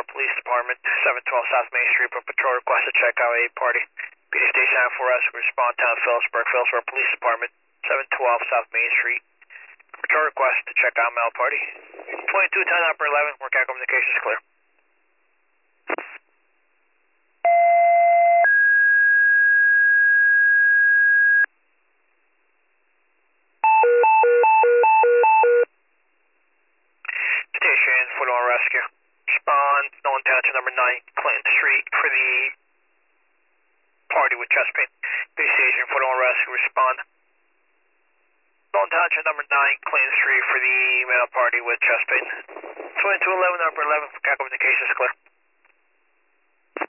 Police Department, 712 South Main Street, for patrol request to check out a party. PD Station 4S, respond town Phillipsburg Police Department, 712 South Main Street. Patrol request to check out male party. 2210 upper 11, workout communications clear. Station, foot-on rescue. Respond, Nolan Township number 9, Clinton Street for the party with chest pain. Police Station, foot-on rescue, respond. Nolan Township number 9, Clinton Street for the male party with chest pain. 2211 upper 11, for communications clear.